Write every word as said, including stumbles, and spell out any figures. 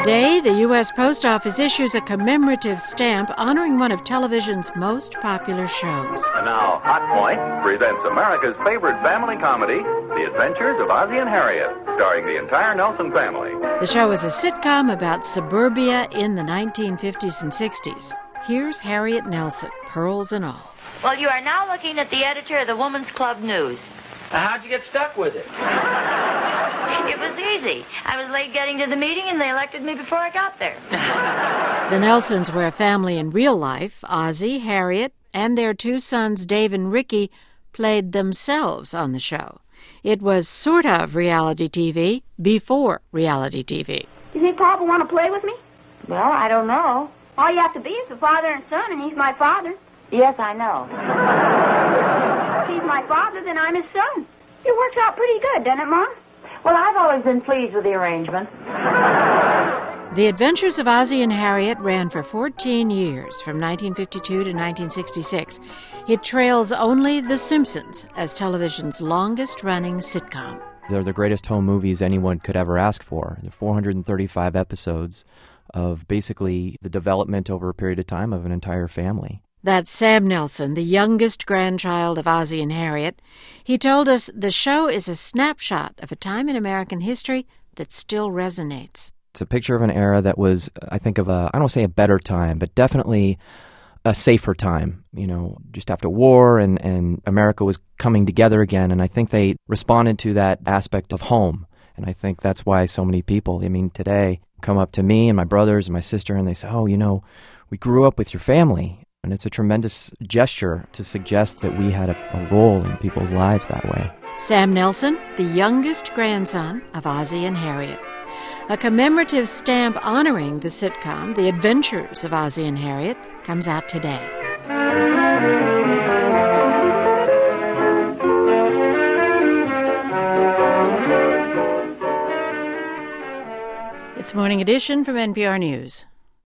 Today, the U S Post Office issues a commemorative stamp honoring one of television's most popular shows. And now, Hot Point presents America's favorite family comedy, The Adventures of Ozzie and Harriet, starring the entire Nelson family. The show is a sitcom about suburbia in the nineteen fifties and sixties. Here's Harriet Nelson, pearls and all. Well, you are now looking at the editor of the Woman's Club News. How'd you get stuck with it? It was easy. I was late getting to the meeting, and they elected me before I got there. The Nelsons were a family in real life. Ozzie, Harriet, and their two sons, Dave and Ricky, played themselves on the show. It was sort of reality T V before reality T V. You think Papa want to play with me? Well, I don't know. All you have to be is a father and son, and he's my father. Yes, I know. If he's my father, then I'm his son. It works out pretty good, doesn't it, Mom? Well, I've always been pleased with the arrangement. The Adventures of Ozzie and Harriet ran for fourteen years, from nineteen fifty-two to nineteen sixty-six. It trails only The Simpsons as television's longest-running sitcom. They're the greatest home movies anyone could ever ask for. They're four hundred thirty-five episodes of basically the development over a period of time of an entire family. That's Sam Nelson, the youngest grandchild of Ozzie and Harriet. He told us the show is a snapshot of a time in American history that still resonates. It's a picture of an era that was, I think, of a, I don't say a better time, but definitely a safer time. You know, just after war and, and America was coming together again, and I think they responded to that aspect of home. And I think that's why so many people, I mean, today come up to me and my brothers and my sister, and they say, oh, you know, we grew up with your family. And it's a tremendous gesture to suggest that we had a, a role in people's lives that way. Sam Nelson, the youngest grandson of Ozzie and Harriet. A commemorative stamp honoring the sitcom, The Adventures of Ozzie and Harriet, comes out today. It's Morning Edition from N P R News.